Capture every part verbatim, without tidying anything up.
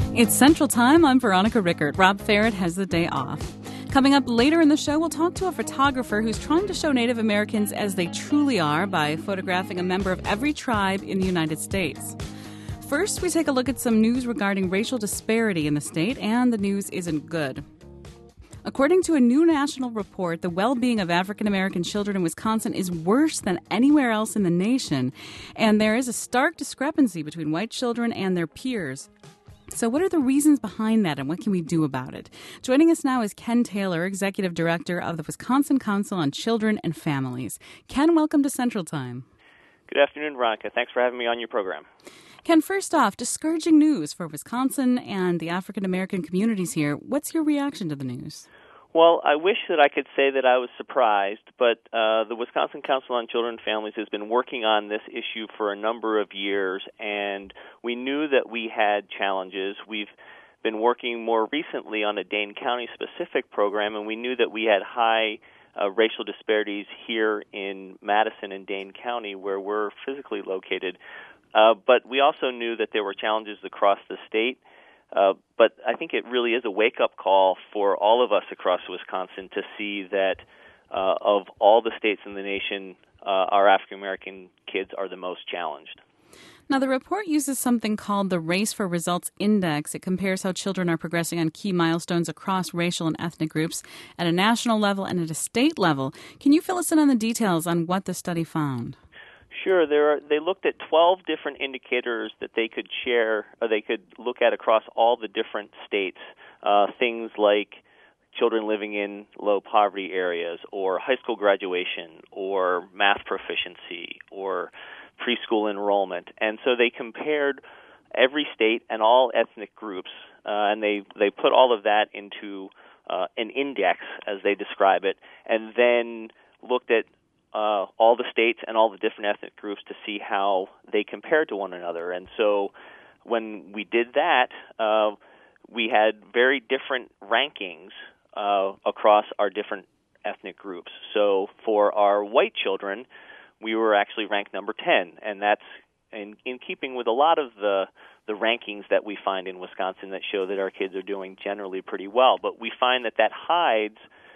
It's Central Time. I'm Veronica Rickert. Rob Ferret has the day off. Coming up later in the show, we'll talk to a photographer who's trying to show Native Americans as they truly are by photographing a member of every tribe in the United States. First, we take a look at some news regarding racial disparity in the state, and the news isn't good. According to a new national report, the well-being of African American children in Wisconsin is worse than anywhere else in the nation, and there is a stark discrepancy between white children and their peers. So what are the reasons behind that, and what can we do about it? Joining us now is Ken Taylor, Executive Director of the Wisconsin Council on Children and Families. Ken, welcome to Central Time. Good afternoon, Veronica. Thanks for having me on your program. Ken, first off, discouraging news for Wisconsin and the African American communities here. What's your reaction to the news? Well, I wish that I could say that I was surprised, but uh, the Wisconsin Council on Children and Families has been working on this issue for a number of years, and we knew that we had challenges. We've been working more recently on a Dane County-specific program, and we knew that we had high uh, racial disparities here in Madison and Dane County, where we're physically located. Uh, but we also knew that there were challenges across the state. Uh, but I think it really is a wake-up call for all of us across Wisconsin to see that uh, of all the states in the nation, uh, our African-American kids are the most challenged. Now, the report uses something called the Race for Results Index. It compares how children are progressing on key milestones across racial and ethnic groups at a national level and at a state level. Can you fill us in on the details on what the study found? Sure. There are, they looked at twelve different indicators that they could share, or they could look at across all the different states. Uh, things like children living in low poverty areas, or high school graduation, or math proficiency, or preschool enrollment. And so they compared every state and all ethnic groups, uh, and they, they put all of that into uh, an index, as they describe it, and then looked at Uh, all the states and all the different ethnic groups to see how they compare to one another. And so when we did that, uh, we had very different rankings uh, across our different ethnic groups. So for our white children, we were actually ranked number ten, and that's in, in keeping with a lot of the the rankings that we find in Wisconsin that show that our kids are doing generally pretty well. But we find that that hides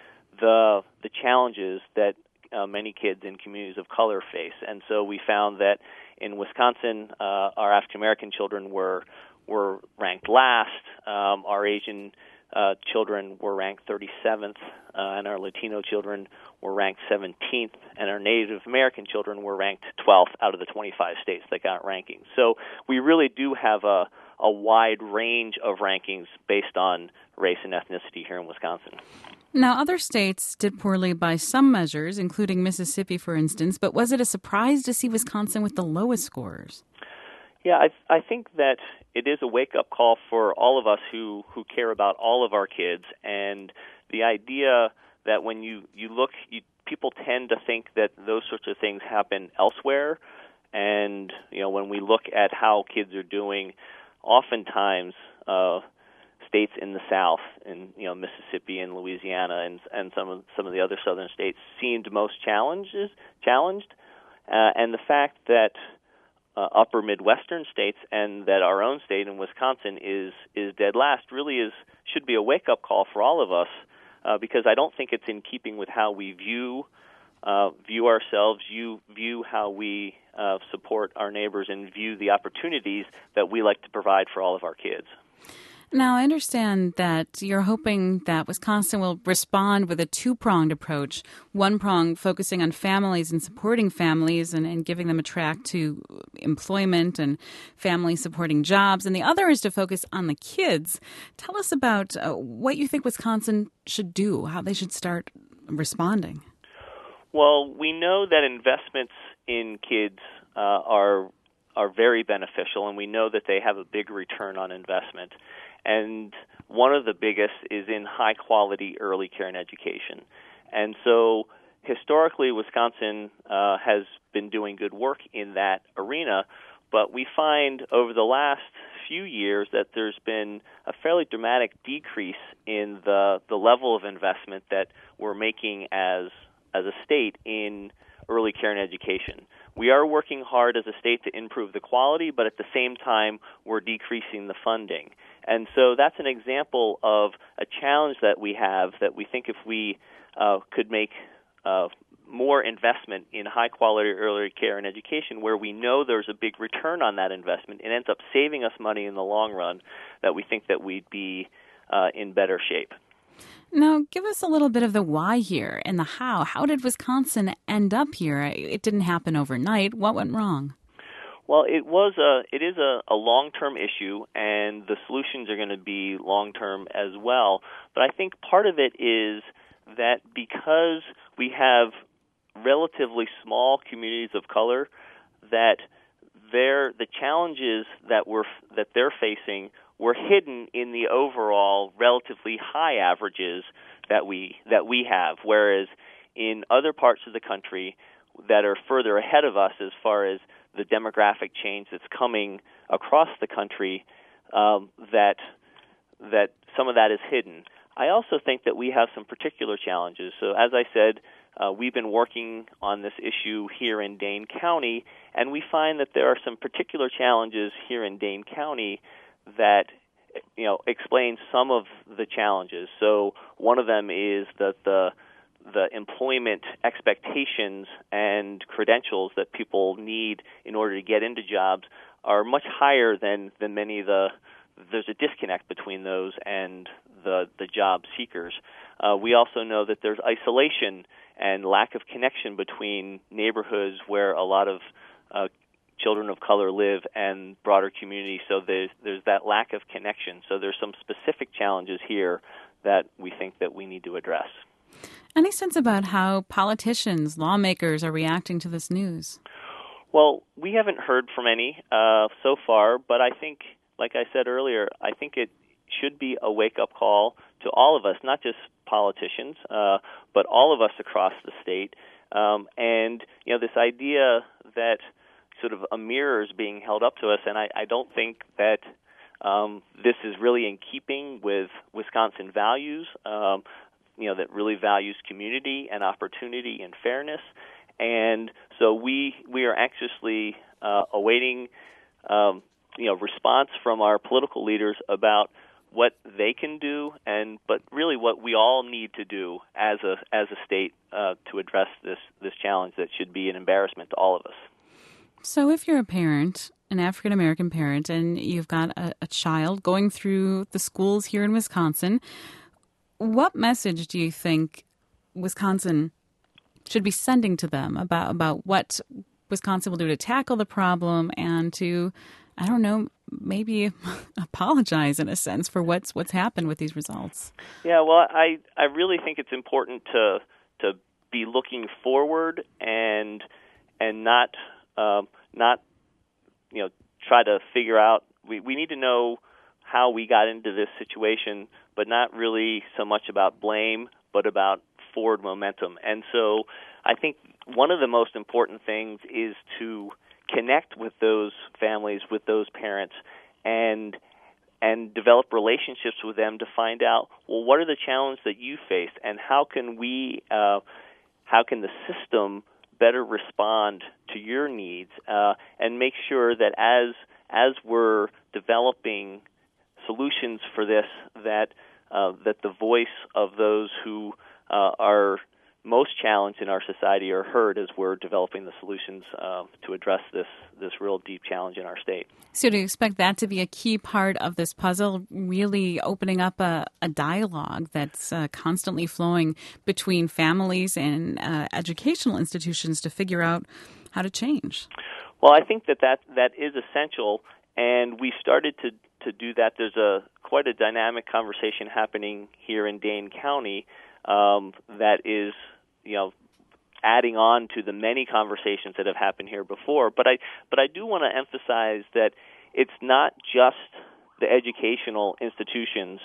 the the challenges that Uh, many kids in communities of color face. And so we found that in Wisconsin, uh, our African-American children were were ranked last. Um, our Asian uh, children were ranked thirty-seventh, uh, and our Latino children were ranked seventeenth, and our Native American children were ranked twelfth out of the twenty-five states that got rankings. So we really do have a, a wide range of rankings based on race and ethnicity here in Wisconsin. Now, other states did poorly by some measures, including Mississippi, for instance, but was it a surprise to see Wisconsin with the lowest scores? Yeah, I, I think that it is a wake-up call for all of us who, who care about all of our kids, and the idea that when you, you look, you, people tend to think that those sorts of things happen elsewhere, and you know, when we look at how kids are doing, oftentimes uh, states in the South, in you know Mississippi and Louisiana, and and some of some of the other southern states seemed most challenges challenged, uh, and the fact that uh, upper Midwestern states and that our own state in Wisconsin is is dead last really is should be a wake up call for all of us, uh, because I don't think it's in keeping with how we view uh, view ourselves, view view how we uh, support our neighbors, and view the opportunities that we like to provide for all of our kids. Now, I understand that you're hoping that Wisconsin will respond with a two-pronged approach, one prong focusing on families and supporting families and, and giving them a track to employment and family-supporting jobs, and the other is to focus on the kids. Tell us about uh, what you think Wisconsin should do, how they should start responding. Well, we know that investments in kids uh, are are very beneficial, and we know that they have a big return on investment. And one of the biggest is in high-quality early care and education. And so historically, Wisconsin uh, has been doing good work in that arena, but we find over the last few years that there's been a fairly dramatic decrease in the, the level of investment that we're making as as a state in early care and education. We are working hard as a state to improve the quality, but at the same time, we're decreasing the funding. And so that's an example of a challenge that we have that we think if we uh, could make uh, more investment in high-quality early care and education where we know there's a big return on that investment, it ends up saving us money in the long run, that we think that we'd be uh, in better shape. Now, give us a little bit of the why here and the how. How did Wisconsin end up here? It didn't happen overnight. What went wrong? Well, it was a it is a, a long-term issue, and the solutions are going to be long-term as well. But I think part of it is that because we have relatively small communities of color, that they're, the challenges that we're that they're facing were hidden in the overall relatively high averages that we that we have, whereas in other parts of the country that are further ahead of us as far as the demographic change that's coming across the country, um, that that some of that is hidden. I also think that we have some particular challenges. So as I said, uh, we've been working on this issue here in Dane County, and we find that there are some particular challenges here in Dane County that, you know, explain some of the challenges. So one of them is that the the employment expectations and credentials that people need in order to get into jobs are much higher than, than many of the, there's a disconnect between those and the, the job seekers. Uh, we also know that there's isolation and lack of connection between neighborhoods where a lot of uh, children of color live and broader communities, so there's, there's that lack of connection. So there's some specific challenges here that we think that we need to address. Any sense about how politicians, lawmakers are reacting to this news? Well, we haven't heard from any uh, so far, but I think, like I said earlier, I think it should be a wake-up call to all of us, not just politicians, uh, but all of us across the state. Um, and, you know, this idea that sort of a mirror is being held up to us, and I, I don't think that um, this is really in keeping with Wisconsin values. Um, you know, that really values community and opportunity and fairness. And so we we are anxiously uh, awaiting, um, you know, response from our political leaders about what they can do, and but really what we all need to do as a as a state uh, to address this this challenge that should be an embarrassment to all of us. So if you're a parent, an African-American parent, and you've got a, a child going through the schools here in Wisconsin, what message do you think Wisconsin should be sending to them about, about what Wisconsin will do to tackle the problem and to, I don't know, maybe apologize in a sense for what's what's happened with these results? Yeah, well, I, I really think it's important to to be looking forward and and not um, not you know try to figure out. We we need to know how we got into this situation, but not really so much about blame, but about forward momentum. And so I think one of the most important things is to connect with those families, with those parents, and and develop relationships with them to find out, well, what are the challenges that you face, and how can we, uh, how can the system better respond to your needs, uh, and make sure that as as we're developing solutions for this, that uh, that the voice of those who uh, are most challenged in our society are heard as we're developing the solutions uh, to address this this real deep challenge in our state. So do you expect that to be a key part of this puzzle, really opening up a, a dialogue that's uh, constantly flowing between families and uh, educational institutions to figure out how to change? Well, I think that that, that is essential, and we started to to do that. There's a quite a dynamic conversation happening here in Dane County um, that is, you know, adding on to the many conversations that have happened here before. But I but I do want to emphasize that it's not just the educational institutions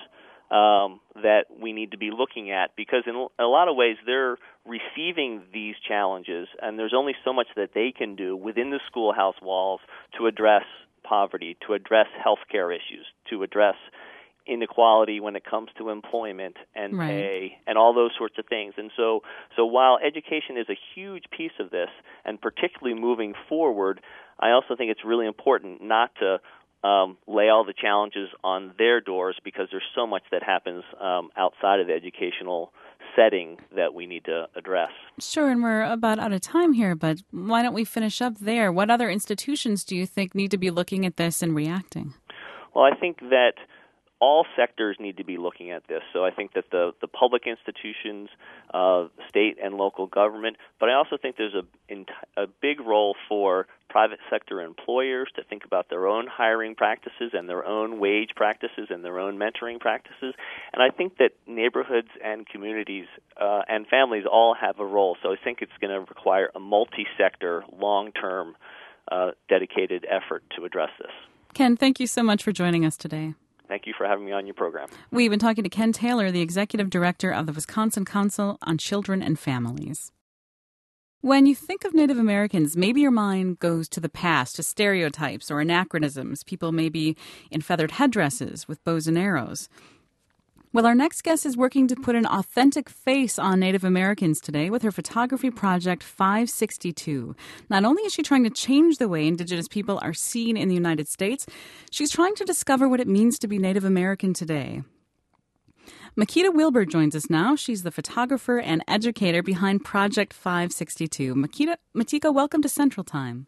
um, that we need to be looking at, because in a lot of ways they're receiving these challenges, and there's only so much that they can do within the schoolhouse walls to address poverty, to address healthcare issues, to address inequality when it comes to employment and right. pay and all those sorts of things. And so so while education is a huge piece of this, and particularly moving forward, I also think it's really important not to um, lay all the challenges on their doors, because there's so much that happens um, outside of the educational setting that we need to address. Sure, and we're about out of time here, but why don't we finish up there? What other institutions do you think need to be looking at this and reacting? Well, I think that all sectors need to be looking at this. So I think that the, the public institutions, uh, state and local government, but I also think there's a, in, a big role for private sector employers to think about their own hiring practices and their own wage practices and their own mentoring practices. And I think that neighborhoods and communities uh, and families all have a role. So I think it's going to require a multi-sector, long-term, uh, dedicated effort to address this. Ken, thank you so much for joining us today. Thank you for having me on your program. We've been talking to Ken Taylor, the Executive Director of the Wisconsin Council on Children and Families. When you think of Native Americans, maybe your mind goes to the past, to stereotypes or anachronisms. People may be in feathered headdresses with bows and arrows. Well, our next guest is working to put an authentic face on Native Americans today with her photography project five sixty-two. Not only is she trying to change the way Indigenous people are seen in the United States, she's trying to discover what it means to be Native American today. Makita Wilbur joins us now. She's the photographer and educator behind Project five sixty-two. Makita, Matika, welcome to Central Time.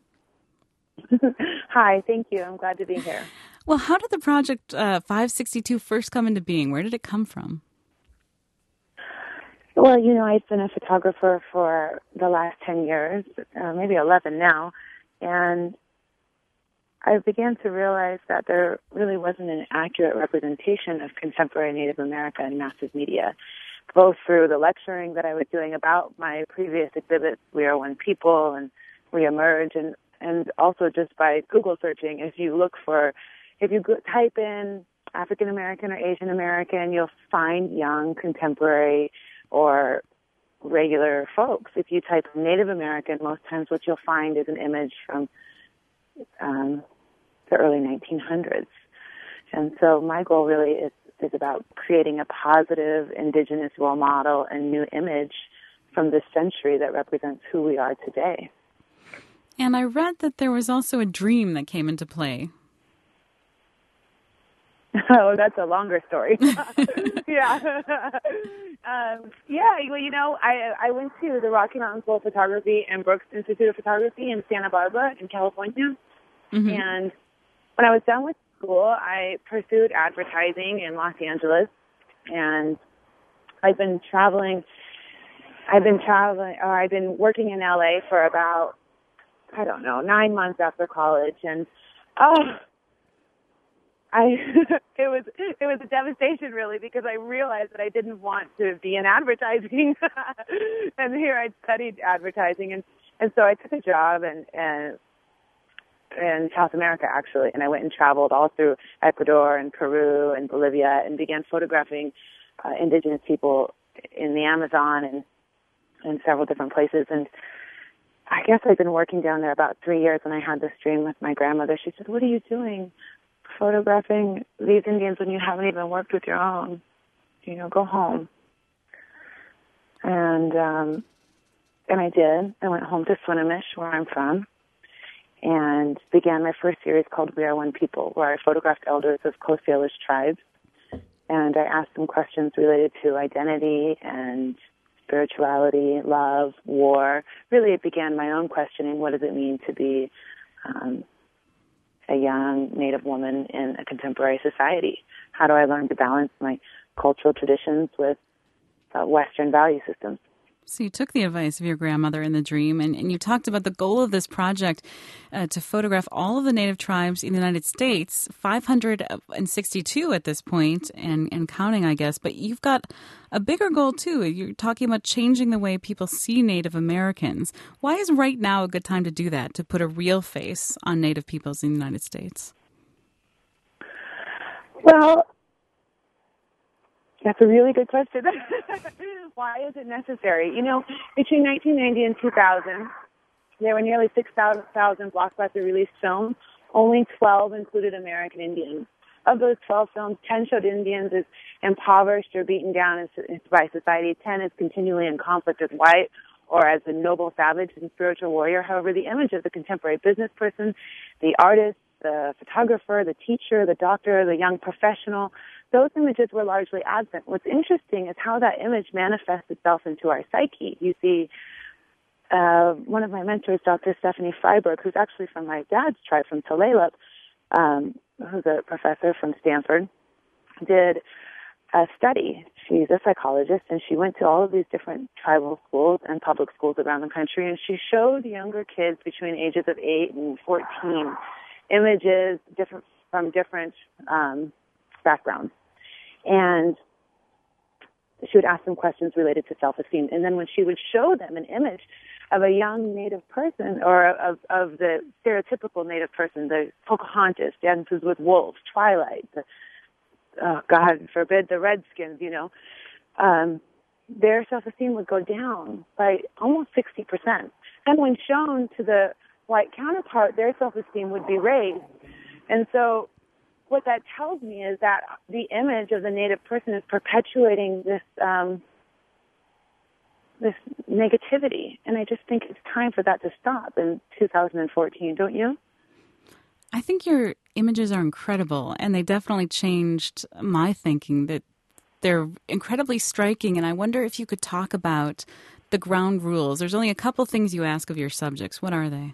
Hi, thank you. I'm glad to be here. Well, how did the Project uh, five sixty-two first come into being? Where did it come from? Well, you know, I've been a photographer for the last ten years, uh, maybe eleven now, and I began to realize that there really wasn't an accurate representation of contemporary Native America in massive media, both through the lecturing that I was doing about my previous exhibits, We Are One People and Reemerge, and, and also just by Google searching. If you look for, if you type in African American or Asian American, you'll find young, contemporary, or regular folks. If you type Native American, most times what you'll find is an image from um, the early nineteen hundreds. And so my goal really is, is about creating a positive Indigenous role model and new image from this century that represents who we are today. And I read that there was also a dream that came into play. Oh, that's a longer story. yeah. um, yeah, well, you know, I I went to the Rocky Mountain School of Photography and Brooks Institute of Photography in Santa Barbara in California. Mm-hmm. And when I was done with school, I pursued advertising in Los Angeles. And I've been traveling, I've been traveling, or I've been working in L A for about, I don't know, nine months after college. And, oh, I it was it was a devastation, really, because I realized that I didn't want to be in advertising. And here I'd studied advertising, and, and so I took a job and, and in South America, actually, and I went and traveled all through Ecuador and Peru and Bolivia and began photographing uh, indigenous people in the Amazon and in several different places. And I guess I'd been working down there about three years when I had this dream with my grandmother. She said, "What are you doing photographing these Indians when you haven't even worked with your own? You know, go home." And um, and I did. I went home to Swinomish, where I'm from, and began my first series called We Are One People, where I photographed elders of Coast Salish tribes. And I asked them questions related to identity and spirituality, love, war. Really, it began my own questioning. What does it mean to be um, a young Native woman in a contemporary society? How do I learn to balance my cultural traditions with uh, Western value systems? So you took the advice of your grandmother in the dream, and, and you talked about the goal of this project uh, to photograph all of the Native tribes in the United States, five hundred sixty-two at this point, and, and counting, I guess. But you've got a bigger goal, too. You're talking about changing the way people see Native Americans. Why is right now a good time to do that, to put a real face on Native peoples in the United States? Well, that's a really good question. Why is it necessary? You know, between nineteen ninety and two thousand, there were nearly six thousand blockbuster-released films. Only twelve included American Indians. Of those twelve films, ten showed Indians as impoverished or beaten down by society. ten is continually in conflict with white or as a noble savage and spiritual warrior. However, the image of the contemporary business person, the artist, the photographer, the teacher, the doctor, the young professional, those images were largely absent. What's interesting is how that image manifests itself into our psyche. You see, uh, one of my mentors, Doctor Stephanie Freiberg, who's actually from my dad's tribe, from Tulalip, um, who's a professor from Stanford, did a study. She's a psychologist, and she went to all of these different tribal schools and public schools around the country, and she showed younger kids between ages of eight and fourteen images different from different um, backgrounds. And she would ask them questions related to self-esteem. And then when she would show them an image of a young Native person, or of, of the stereotypical Native person, the Pocahontas, dances with wolves, Twilight, the oh, God forbid, the Redskins, you know, um, their self-esteem would go down by almost sixty percent. And when shown to the white counterpart, their self-esteem would be raised. And so what that tells me is that the image of the Native person is perpetuating this um, this negativity. And I just think it's time for that to stop in two thousand fourteen, don't you? I think your images are incredible, and they definitely changed my thinking. That they're incredibly striking, and I wonder if you could talk about the ground rules. There's only a couple things you ask of your subjects. What are they?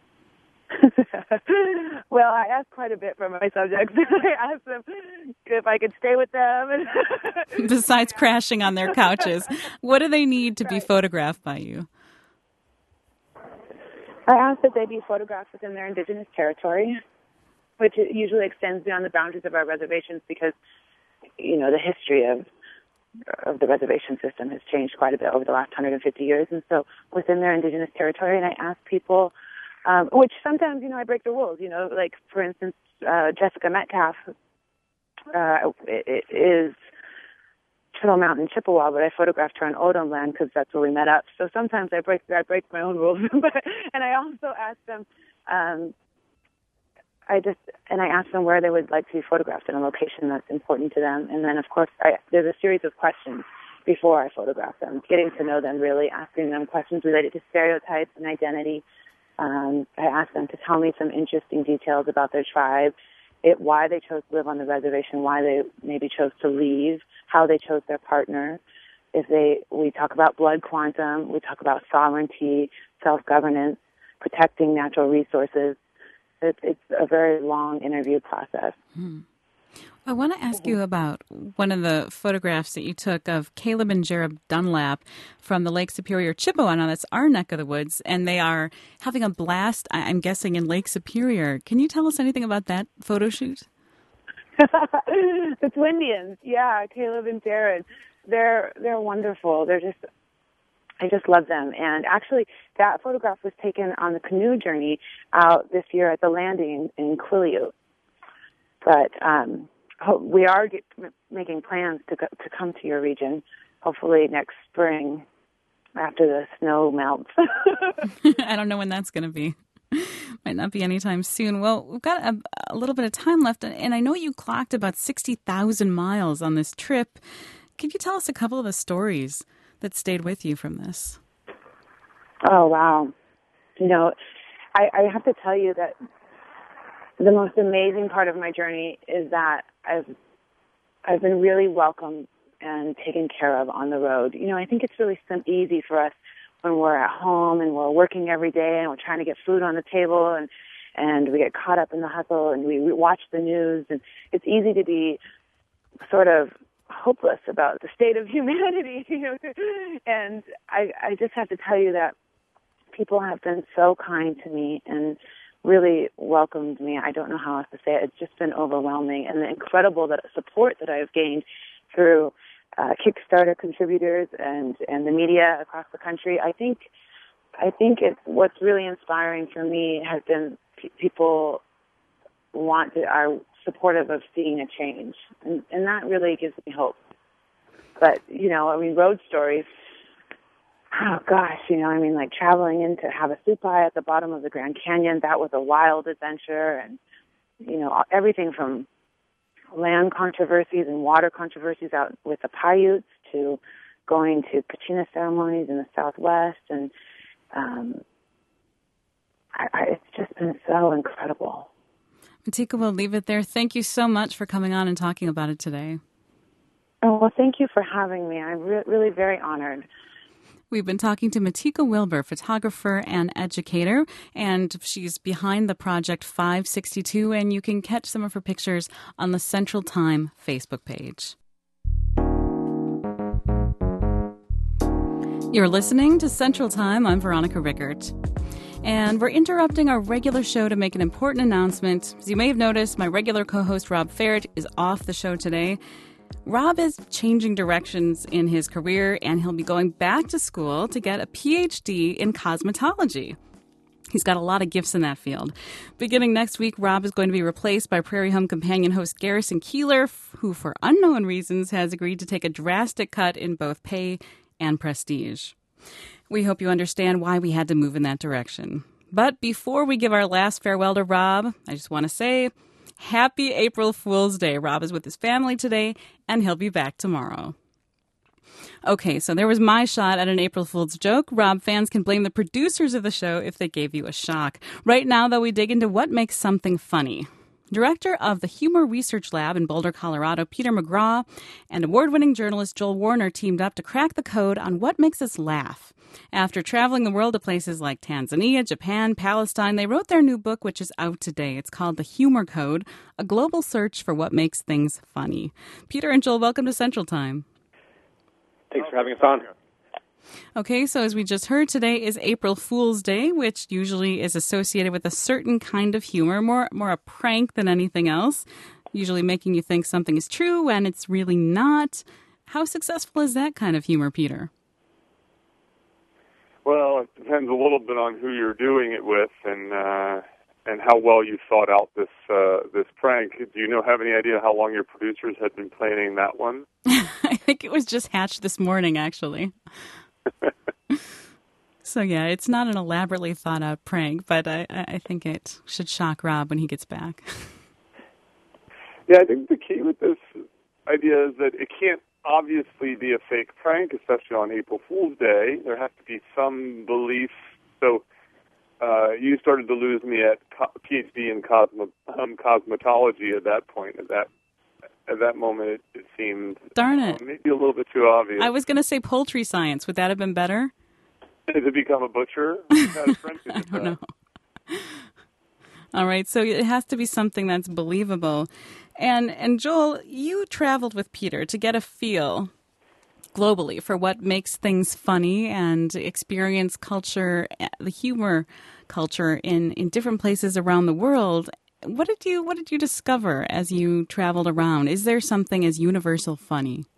Well, I ask quite a bit from my subjects. I ask them if I could stay with them. Besides crashing on their couches, what do they need to right. be photographed by you? I ask that they be photographed within their indigenous territory, which usually extends beyond the boundaries of our reservations because, you know, the history of of the reservation system has changed quite a bit over the last one hundred fifty years. And so within their indigenous territory, and I ask people, um, which sometimes, you know, I break the rules, you know, like, for instance, uh, Jessica Metcalf uh, it, it is Turtle Mountain, Chippewa, but I photographed her on Odom land because that's where we met up. So sometimes I break I break my own rules. And I also ask them, um, I just and I ask them where they would like to be photographed in a location that's important to them. And then, of course, I, there's a series of questions before I photograph them, getting to know them, really asking them questions related to stereotypes and identity. Um, I ask them to tell me some interesting details about their tribe, it, why they chose to live on the reservation, why they maybe chose to leave, how they chose their partner. If they, we talk about blood quantum, we talk about sovereignty, self-governance, protecting natural resources. It, it's a very long interview process. Hmm. I want to ask you about one of the photographs that you took of Caleb and Jereb Dunlap from the Lake Superior Chippewa. Now, that's our neck of the woods, and they are having a blast, I'm guessing, in Lake Superior. Can you tell us anything about that photo shoot? The Twindians, yeah, Caleb and Jared. They're they're wonderful. They're just, I just love them. And actually, that photograph was taken on the canoe journey out this year at the landing in Quileute. But um, we are get, making plans to go, to come to your region, hopefully next spring after the snow melts. I don't know when that's going to be. Might not be anytime soon. Well, we've got a, a little bit of time left, and I know you clocked about sixty thousand miles on this trip. Can you tell us a couple of the stories that stayed with you from this? Oh, wow. You know, I, I have to tell you that the most amazing part of my journey is that I've I've been really welcomed and taken care of on the road. You know, I think it's really sim- easy for us when we're at home and we're working every day and we're trying to get food on the table and, and we get caught up in the hustle and we, we watch the news, and it's easy to be sort of hopeless about the state of humanity. You know? And I, I just have to tell you that people have been so kind to me and really welcomed me. I don't know how else to say it. It's just been overwhelming, and the incredible that support that I have gained through uh, Kickstarter contributors and, and the media across the country. I think I think it's what's really inspiring for me has been p- people want to, are supportive of seeing a change, and, and that really gives me hope. But you know, I mean, road stories. Oh, gosh, you know, I mean, like traveling into Havasupai at the bottom of the Grand Canyon, that was a wild adventure. And, you know, everything from land controversies and water controversies out with the Paiutes to going to Kachina ceremonies in the Southwest. And um, I, I, it's just been so incredible. Matika, we'll leave it there. Thank you so much for coming on and talking about it today. Oh, well, thank you for having me. I'm re- really very honored. We've been talking to Matika Wilbur, photographer and educator, and she's behind the project five sixty-two, and you can catch some of her pictures on the Central Time Facebook page. You're listening to Central Time. I'm Veronica Rickert. And we're interrupting our regular show to make an important announcement. As you may have noticed, my regular co-host Rob Ferret is off the show today. Rob is changing directions in his career, and he'll be going back to school to get a P H D in cosmetology. He's got a lot of gifts in that field. Beginning next week, Rob is going to be replaced by Prairie Home Companion host Garrison Keeler, who, for unknown reasons, has agreed to take a drastic cut in both pay and prestige. We hope you understand why we had to move in that direction. But before we give our last farewell to Rob, I just want to say Happy April Fool's Day. Rob is with his family today, and he'll be back tomorrow. Okay, so there was my shot at an April Fool's joke. Rob fans can blame the producers of the show if they gave you a shock. Right now, though, we dig into what makes something funny. Director of the Humor Research Lab in Boulder, Colorado, Peter McGraw, and award-winning journalist Joel Warner teamed up to crack the code on what makes us laugh. After traveling the world to places like Tanzania, Japan, Palestine, they wrote their new book, which is out today. It's called The Humor Code, a global search for what makes things funny. Peter and Joel, welcome to Central Time. Thanks for having us on. Okay, so as we just heard, today is April Fool's Day, which usually is associated with a certain kind of humor, more more a prank than anything else, usually making you think something is true when it's really not. How successful is that kind of humor, Peter? Well, it depends a little bit on who you're doing it with and uh, and how well you thought out this uh, this prank. Do you know have any idea how long your producers had been planning that one? I think it was just hatched this morning, actually. So, yeah, it's not an elaborately thought-out prank, but I, I think it should shock Rob when he gets back. Yeah, I think the key with this idea is that it can't obviously be a fake prank, especially on April Fool's Day. There has to be some belief. So uh, you started to lose me at co- PhD in cosmo- um, cosmetology at that point. At that at that moment, it, it seemed Darn it. Uh, maybe a little bit too obvious. I was going to say poultry science. Would that have been better? To become a butcher? Had a friend who I did don't that. know. All right, so it has to be something that's believable. And and Joel, you traveled with Peter to get a feel globally for what makes things funny and experience culture, the humor culture in, in different places around the world. What did you what did you discover as you traveled around? Is there something as universal funny?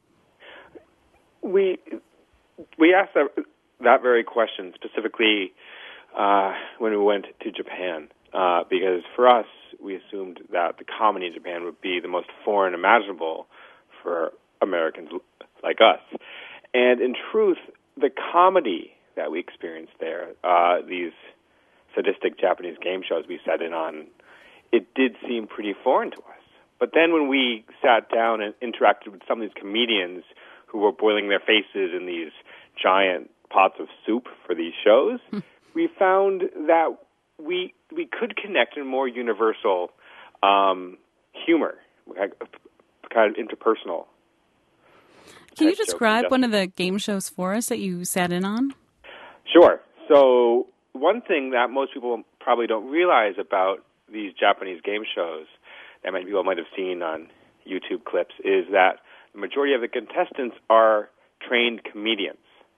We we asked that, that very question specifically uh, when we went to Japan, uh, because for us, we assumed that the comedy in Japan would be the most foreign imaginable for Americans like us. And in truth, the comedy that we experienced there, uh, these sadistic Japanese game shows we sat in on, it did seem pretty foreign to us. But then when we sat down and interacted with some of these comedians who were boiling their faces in these giant pots of soup for these shows, we found that we we could connect in more universal um, humor, kind of interpersonal. Can you describe one of the game shows for us that you sat in on? Sure. So one thing that most people probably don't realize about these Japanese game shows that many people might have seen on YouTube clips is that the majority of the contestants are trained comedians.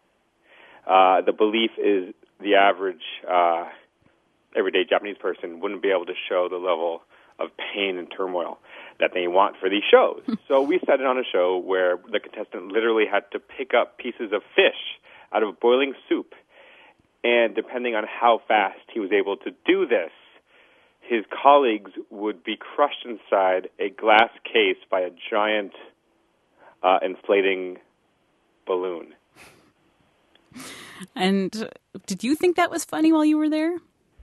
Uh, the belief is the average uh, everyday Japanese person wouldn't be able to show the level of pain and turmoil that they want for these shows. So we set it on a show where the contestant literally had to pick up pieces of fish out of boiling soup, and depending on how fast he was able to do this, his colleagues would be crushed inside a glass case by a giant uh, inflating balloon. And did you think that was funny while you were there?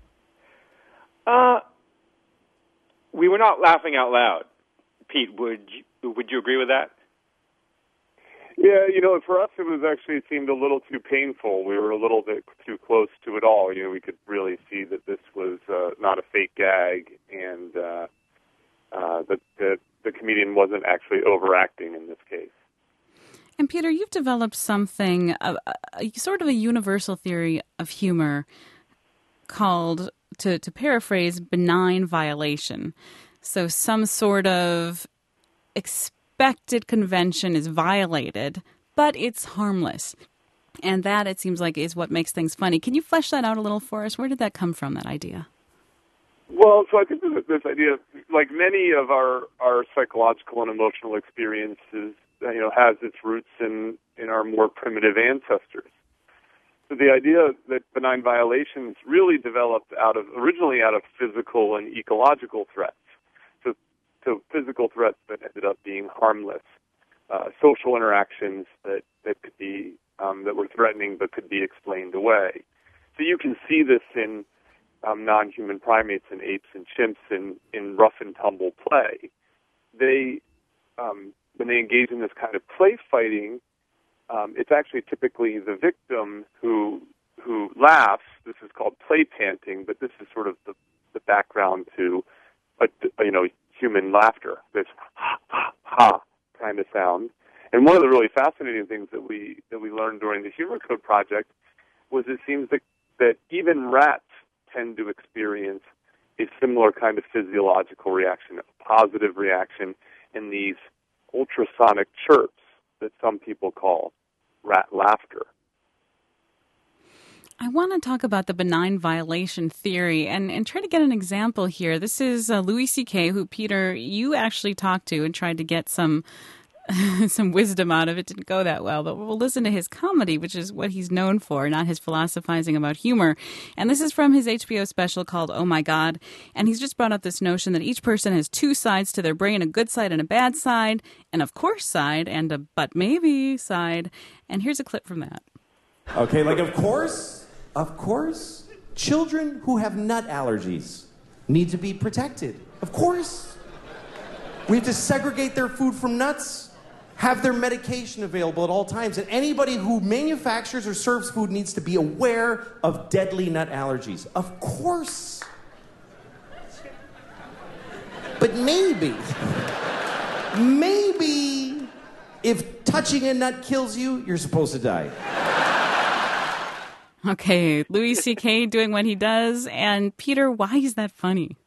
Uh, we were not laughing out loud. Pete, would you, would you agree with that? Yeah, you know, for us it was actually, it seemed a little too painful. We were a little bit too close to it all. You know, we could really see that this was uh, not a fake gag, and uh, uh, that the, the comedian wasn't actually overacting in this case. And Peter, you've developed something, a, a, sort of a universal theory of humor called, to, to paraphrase, benign violation. So some sort of expected convention is violated, but it's harmless. And that, it seems like, is what makes things funny. Can you flesh that out a little for us? Where did that come from, that idea? Well, so I think this, this idea, like many of our, our psychological and emotional experiences, you know, has its roots in, in our more primitive ancestors. So the idea that benign violations really developed out of, originally out of physical and ecological threats. So, so physical threats that ended up being harmless, uh, social interactions that, that could be, um, that were threatening but could be explained away. So you can see this in um, non-human primates and apes and chimps in, in rough and tumble play. They, um, when they engage in this kind of play fighting, um, it's actually typically the victim who who laughs. This is called play panting, but this is sort of the, the background to, a, you know, human laughter. This ha ha ha kind of sound. And one of the really fascinating things that we that we learned during the Humor Code project was it seems that that even rats tend to experience a similar kind of physiological reaction, a positive reaction in these ultrasonic chirps that some people call rat laughter. I want to talk about the benign violation theory and, and try to get an example here. This is uh, Louis C K, who, Peter, you actually talked to and tried to get some some wisdom out of. It didn't go that well, but we'll listen to his comedy, which is what he's known for, not his philosophizing about humor. And this is from his H B O special called Oh My God. And he's just brought up this notion that each person has two sides to their brain, a good side and a bad side, an of course side and a but maybe side. And here's a clip from that. Okay, like of course, of course, children who have nut allergies need to be protected. Of course. We have to segregate their food from nuts. Have their medication available at all times. And anybody who manufactures or serves food needs to be aware of deadly nut allergies. Of course. But maybe, maybe if touching a nut kills you, you're supposed to die. Okay, Louis C K doing what he does. And Peter, why is that funny?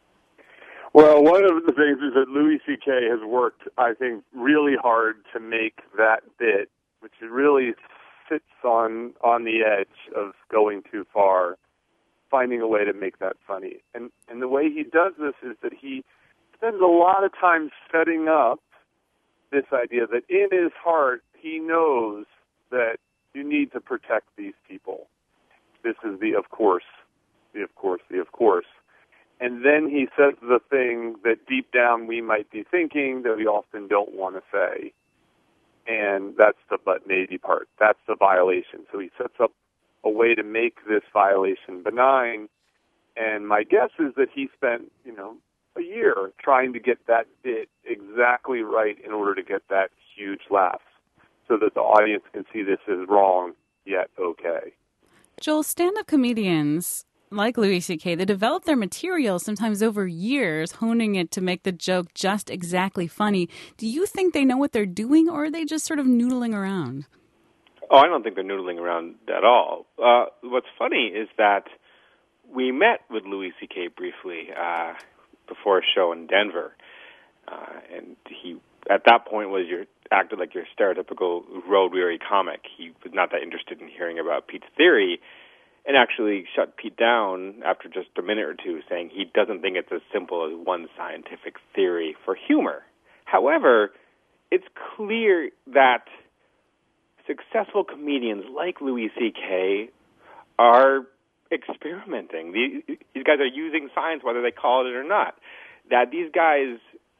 Well, one of the things is that Louis C K has worked, I think, really hard to make that bit, which really sits on on the edge of going too far, finding a way to make that funny. And and the way he does this is that he spends a lot of time setting up this idea that in his heart he knows that you need to protect these people. This is the of course, the of course, the of course. And then he says the thing that deep down we might be thinking that we often don't want to say. And that's the but maybe part. That's the violation. So he sets up a way to make this violation benign. And my guess is that he spent, you know, a year trying to get that bit exactly right in order to get that huge laugh so that the audience can see this is wrong, yet okay. Joel, stand-up comedians like Louis C K, they develop their material sometimes over years, honing it to make the joke just exactly funny. Do you think they know what they're doing, or are they just sort of noodling around? Oh, I don't think they're noodling around at all. Uh, what's funny is that we met with Louis C K briefly uh, before a show in Denver, uh, and he, at that point, was your acted like your stereotypical road-weary comic. He was not that interested in hearing about Pete's theory, and actually shut Pete down after just a minute or two, saying he doesn't think it's as simple as one scientific theory for humor. However, it's clear that successful comedians like Louis C K are experimenting. These guys are using science, whether they call it or not. That these guys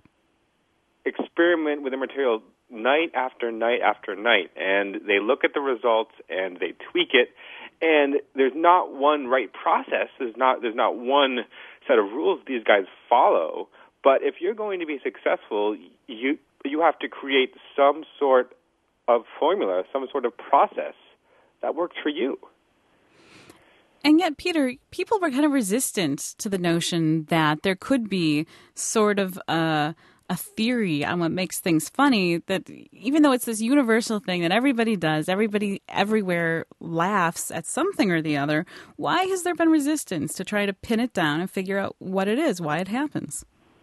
experiment with the material night after night after night, and they look at the results and they tweak it. And there's not one right process. There's not there's not one set of rules these guys follow. But if you're going to be successful, you you have to create some sort of formula, some sort of process that works for you. And yet, Peter, people were kind of resistant to the notion that there could be sort of a, a theory on what makes things funny, that even though it's this universal thing that everybody does, everybody everywhere laughs at something or the other, why has there been resistance to try to pin it down and figure out what it is, why it happens?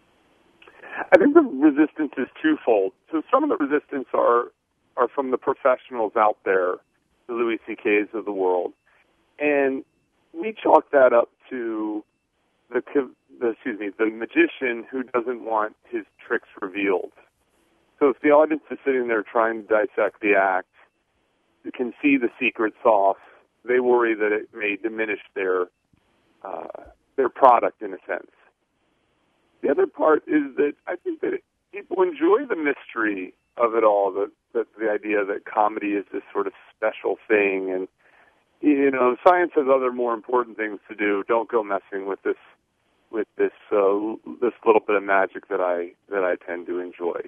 I think the resistance is twofold. So some of the resistance are are from the professionals out there, the Louis C K's of the world. And we chalk that up to the, the excuse me, the magician who doesn't want his tricks revealed. So if the audience is sitting there trying to dissect the act, you can see the secret sauce. They worry that it may diminish their uh, their product in a sense. The other part is that I think that people enjoy the mystery of it all, the, the, the idea that comedy is this sort of special thing, and you know, science has other more important things to do. Don't go messing with this, with this, uh, this little bit of magic that I that I tend to enjoy.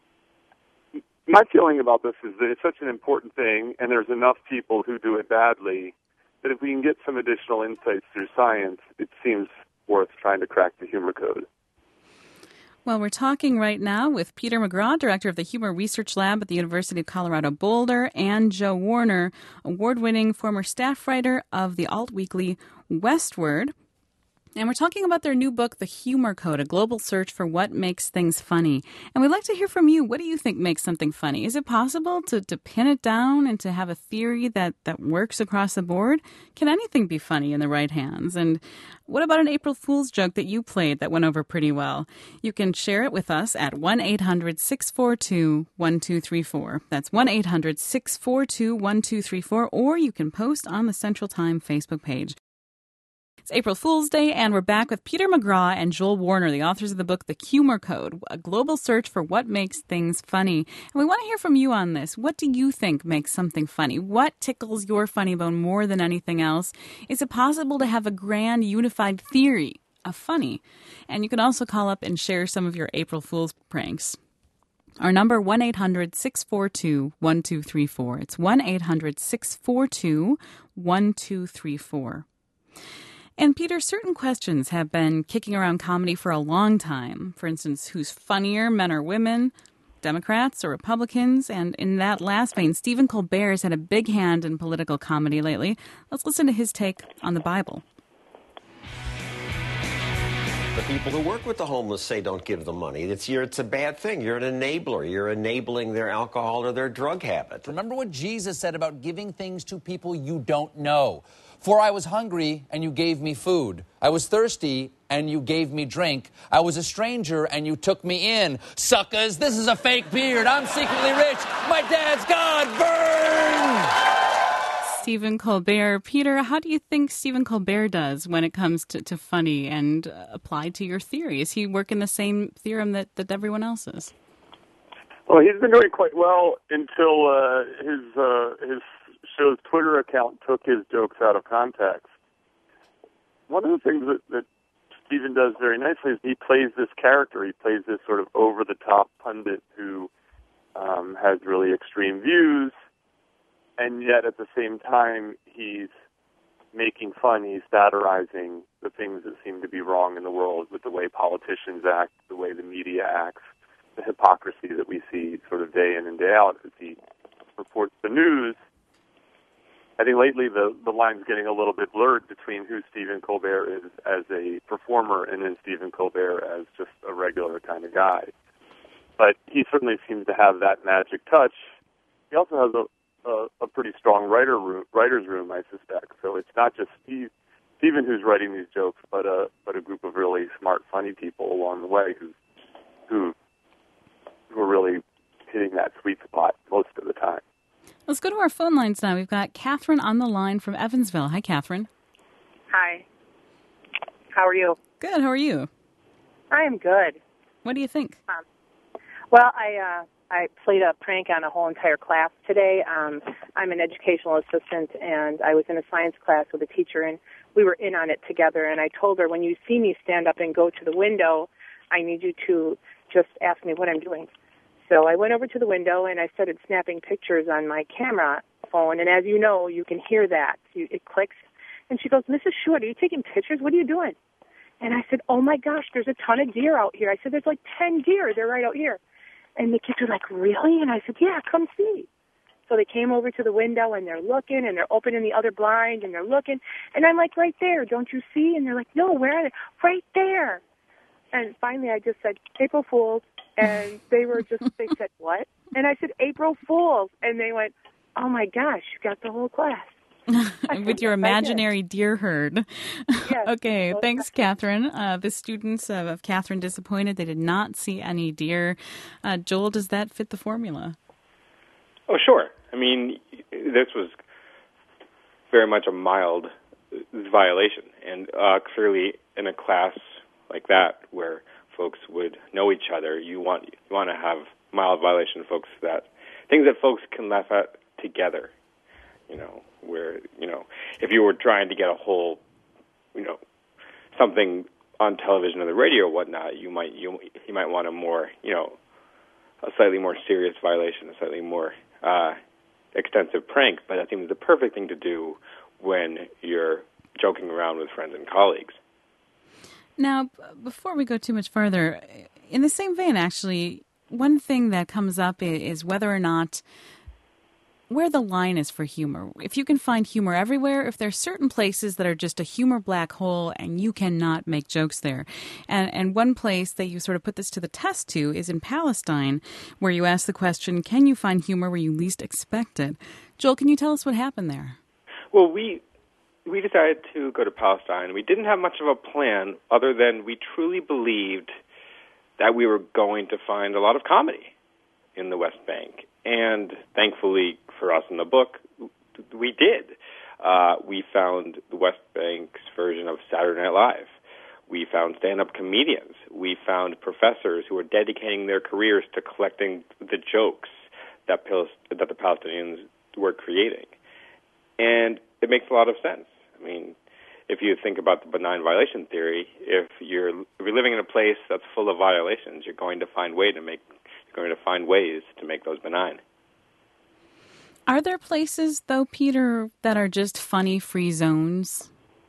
My feeling about this is that it's such an important thing, and there's enough people who do it badly that if we can get some additional insights through science, it seems worth trying to crack the humor code. Well, we're talking right now with Peter McGraw, director of the Humor Research Lab at the University of Colorado Boulder, and Joe Warner, award-winning former staff writer of the alt weekly Westward. And we're talking about their new book, The Humor Code, a global search for what makes things funny. And we'd like to hear from you. What do you think makes something funny? Is it possible to, to pin it down and to have a theory that, that works across the board? Can anything be funny in the right hands? And what about an April Fool's joke that you played that went over pretty well? You can share it with us at one eight hundred six four two one two three four. That's one eight hundred six four two one two three four, or you can post on the Central Time Facebook page. It's April Fool's Day, and we're back with Peter McGraw and Joel Warner, the authors of the book, The Humor Code, a global search for what makes things funny. And we want to hear from you on this. What do you think makes something funny? What tickles your funny bone more than anything else? Is it possible to have a grand, unified theory of funny? And you can also call up and share some of your April Fool's pranks. Our number, one eight hundred six four two one two three four. It's one eight hundred six four two one two three four. And Peter, certain questions have been kicking around comedy for a long time. For instance, who's funnier, men or women, Democrats or Republicans? And in that last vein, Stephen Colbert has had a big hand in political comedy lately. Let's listen to his take on the Bible. The people who work with the homeless say don't give them money. It's, you're, it's a bad thing. You're an enabler. You're enabling their alcohol or their drug habit. Remember what Jesus said about giving things to people you don't know. For I was hungry, and you gave me food. I was thirsty, and you gave me drink. I was a stranger, and you took me in. Suckers, this is a fake beard. I'm secretly rich. My dad's God. Burn! Stephen Colbert. Peter, how do you think Stephen Colbert does when it comes to, to funny and uh, applied to your theory? Is he working the same theorem that, that everyone else is? Well, he's been doing quite well until uh, his uh, his show's Twitter account took his jokes out of context. One of the things that, that Stephen does very nicely is he plays this character. He plays this sort of over-the-top pundit who um, has really extreme views, and yet at the same time he's making fun, he's satirizing the things that seem to be wrong in the world with the way politicians act, the way the media acts, the hypocrisy that we see sort of day in and day out as he reports the news. I think lately the, the line's getting a little bit blurred between who Stephen Colbert is as a performer and then Stephen Colbert as just a regular kind of guy. But he certainly seems to have that magic touch. He also has a, a, a pretty strong writer room, writer's room, I suspect. So it's not just Steve, Stephen who's writing these jokes, but a, but a group of really smart, funny people along the way who, who, who are really hitting that sweet spot most of the time. Let's go to our phone lines now. We've got Catherine on the line from Evansville. Hi, Catherine. Hi. How are you? Good. How are you? I am good. What do you think? Um, well, I uh, I played a prank on a whole entire class today. Um, I'm an educational assistant, and I was in a science class with a teacher, and we were in on it together. And I told her, when you see me stand up and go to the window, I need you to just ask me what I'm doing. So I went over to the window, and I started snapping pictures on my camera phone. And as you know, you can hear that. You, it clicks. And she goes, Missus Short, are you taking pictures? What are you doing? And I said, oh, my gosh, there's a ton of deer out here. I said, there's like ten deer. They're right out here. And the kids were like, really? And I said, yeah, come see. So they came over to the window, and they're looking, and they're opening the other blind, and they're looking. And I'm like, right there, don't you see? And they're like, no, where are they? Right there. And finally I just said, April Fools. And they were just, they said, what? And I said, April Fools. And they went, oh, my gosh, you got the whole class. With your imaginary deer herd. Yes. Okay, thanks, Catherine. Uh, the students uh, of Catherine disappointed. They did not see any deer. Uh, Joel, does that fit the formula? Oh, sure. I mean, this was very much a mild violation. And uh, clearly in a class like that where folks would know each other, you want you want to have mild violation folks that, things that folks can laugh at together. You know, where, you know, if you were trying to get a whole, you know, something on television or the radio or whatnot, you might you you might want a more, you know, a slightly more serious violation, a slightly more uh, extensive prank. But I think it's the perfect thing to do when you're joking around with friends and colleagues. Now, before we go too much further, in the same vein, actually, one thing that comes up is whether or not where the line is for humor. If you can find humor everywhere, if there are certain places that are just a humor black hole and you cannot make jokes there. And and one place that you sort of put this to the test to is in Palestine, where you ask the question, can you find humor where you least expect it? Joel, can you tell us what happened there? Well, we we decided to go to Palestine. We didn't have much of a plan other than we truly believed that we were going to find a lot of comedy in the West Bank. And thankfully for us in the book, we did. Uh, we found the West Bank's version of Saturday Night Live. We found stand-up comedians. We found professors who were dedicating their careers to collecting the jokes that, that the Palestinians were creating. And it makes a lot of sense. I mean, if you think about the benign violation theory, if you're, if you're living in a place that's full of violations, you're going to find way to make going to find ways to make those benign. Are there places, though, Peter, that are just funny-free zones?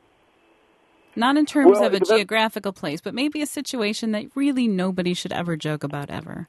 Not in terms well, of a geographical place, but maybe a situation that really nobody should ever joke about ever.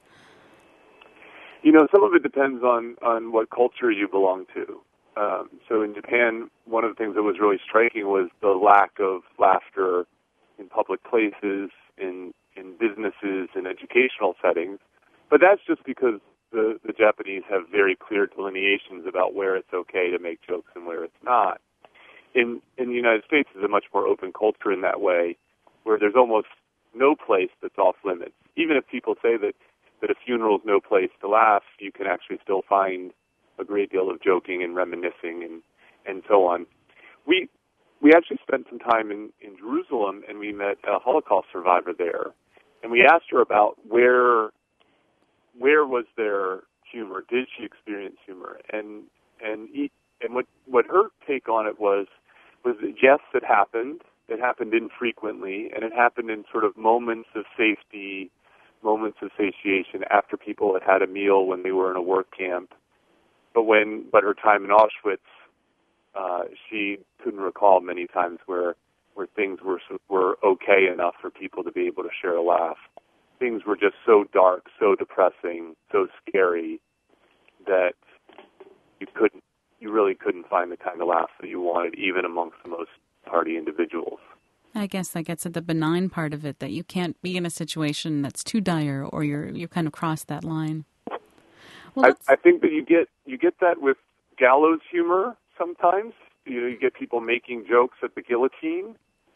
You know, some of it depends on, on what culture you belong to. Um, so in Japan, one of the things that was really striking was the lack of laughter in public places, in, in businesses, in educational settings. But that's just because the, the Japanese have very clear delineations about where it's okay to make jokes and where it's not. In in the United States, it's a much more open culture in that way, where there's almost no place that's off limits. Even if people say that, that a funeral is no place to laugh, you can actually still find a great deal of joking and reminiscing and, and so on. We we actually spent some time in, in Jerusalem, and we met a Holocaust survivor there. And we asked her about where... Where was there humor? Did she experience humor? And and and what what her take on it was was that yes, it happened. It happened infrequently, and it happened in sort of moments of safety, moments of satiation after people had had a meal when they were in a work camp. But when but her time in Auschwitz, uh, she couldn't recall many times where where things were were okay enough for people to be able to share a laugh. Things were just so dark, so depressing, so scary that you couldn't, you really couldn't find the kind of laughs that you wanted, even amongst the most hardy individuals. I guess that gets at the benign part of it, that you can't be in a situation that's too dire, or you're you kind of cross that line. Well, I, I think that you get you get that with gallows humor sometimes. You know, you get people making jokes at the guillotine.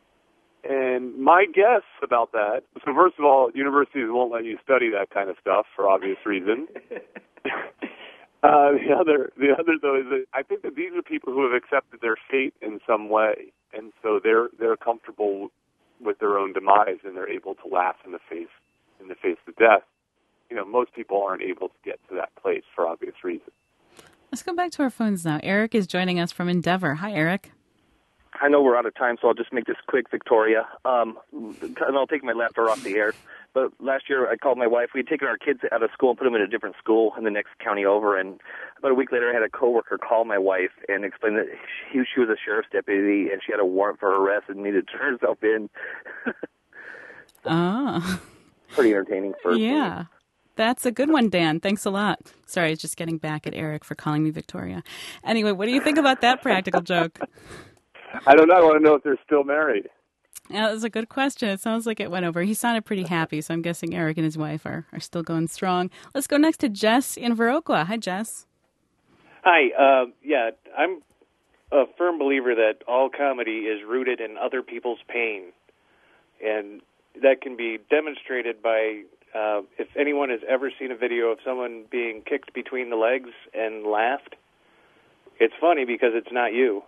And my guess about that, so first of all, universities won't let you study that kind of stuff for obvious reasons. uh, the other, the other though, is that I think that these are people who have accepted their fate in some way, and so they're they're comfortable with their own demise, and they're able to laugh in the face in the face of death. You know, most people aren't able to get to that place for obvious reasons. Let's go back to our phones now. Eric is joining us from Endeavor. Hi, Eric. I know we're out of time, so I'll just make this quick, Victoria. Um, and I'll take my laughter off the air. But last year, I called my wife. We had taken our kids out of school and put them in a different school in the next county over. And about a week later, I had a coworker call my wife and explain that she, she was a sheriff's deputy and she had a warrant for her arrest and needed to turn herself in. Oh. Pretty entertaining for Yeah. me. That's a good one, Dan. Thanks a lot. Sorry, I was just getting back at Eric for calling me Victoria. Anyway, what do you think about that practical joke? I don't know. I want to know if they're still married. Yeah, that was a good question. It sounds like it went over. He sounded pretty happy, so I'm guessing Eric and his wife are, are still going strong. Let's go next to Jess in Viroqua. Hi, Jess. Hi. Uh, yeah, I'm a firm believer that all comedy is rooted in other people's pain, and that can be demonstrated by uh, if anyone has ever seen a video of someone being kicked between the legs and laughed, it's funny because it's not you.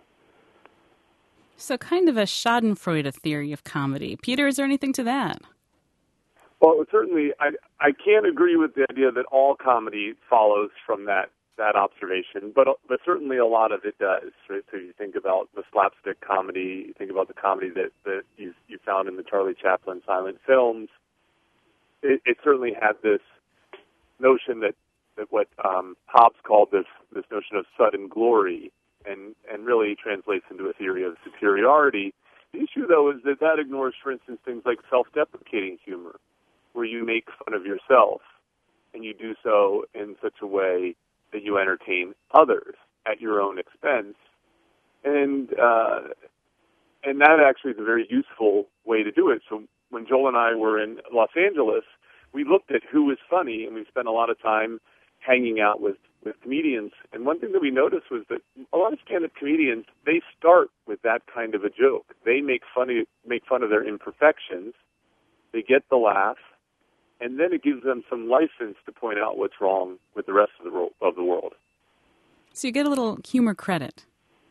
So kind of a schadenfreude theory of comedy. Peter, is there anything to that? Well, certainly, I I can't agree with the idea that all comedy follows from that, that observation, but but certainly a lot of it does. Right? So you think about the slapstick comedy, you think about the comedy that, that you you found in the Charlie Chaplin silent films. It, it certainly had this notion that, that what um, Hobbes called this this notion of sudden glory, and and really translates into a theory of superiority. The issue, though, is that that ignores, for instance, things like self-deprecating humor, where you make fun of yourself, and you do so in such a way that you entertain others at your own expense. And uh, and that actually is a very useful way to do it. So when Joel and I were in Los Angeles, we looked at who was funny, and we spent a lot of time hanging out with, with comedians. And one thing that we noticed was that a lot of stand-up comedians, they start with that kind of a joke. They make fun of, make fun of their imperfections. They get the laugh, and then it gives them some license to point out what's wrong with the rest of the, ro- of the world. So you get a little humor credit.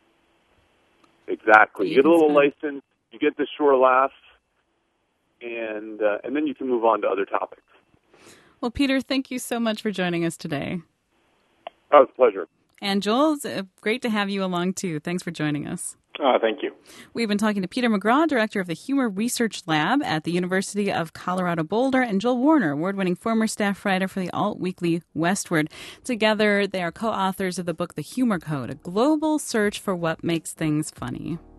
Exactly. You You get a little can license, you get the sure laughs, and uh, and then you can move on to other topics. Well, Peter, thank you so much for joining us today. Oh, it's a pleasure. And Joel, it's uh, great to have you along, too. Thanks for joining us. Uh, thank you. We've been talking to Peter McGraw, director of the Humor Research Lab at the University of Colorado Boulder, and Joel Warner, award-winning former staff writer for the alt weekly Westward. Together, they are co-authors of the book The Humor Code, a global search for what makes things funny.